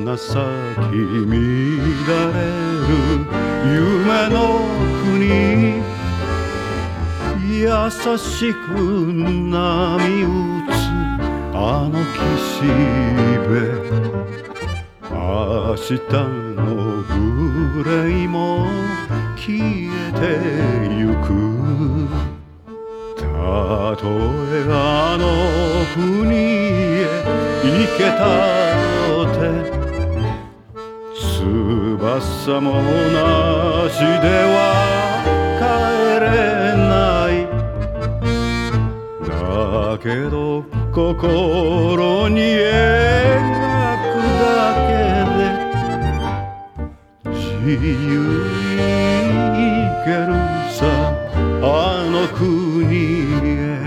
花咲き乱れる夢の国、優しく波打つあの岸辺、明日の憂いも消えてゆく。たとえあの国へ行けたとて、翼もなしでは帰れない。だけど心に描くだけで自由に行けるさ、あの国へ。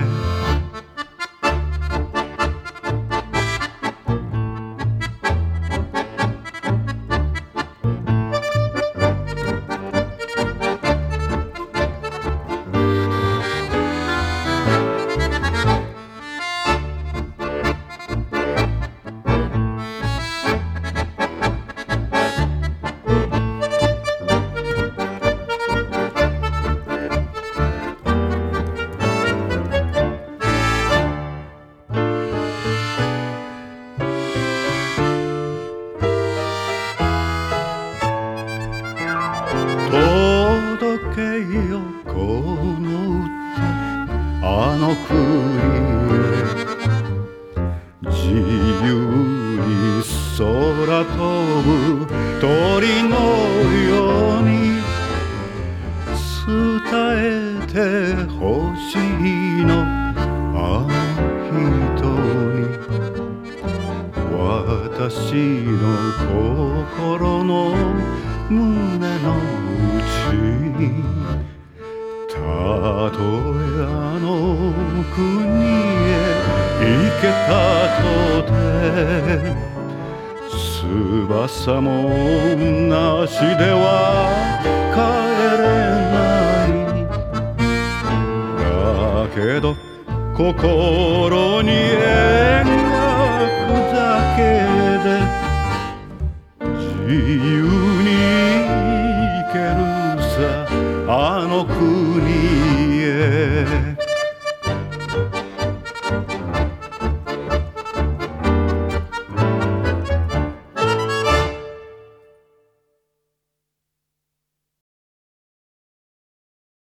届けよこの歌、あの国へ。自由に空飛ぶ鳥のように伝えてほしいの、あの人に。私の心の胸の内、たとえあの国へ行けたとて、翼もなしでは帰れない。だけど心に描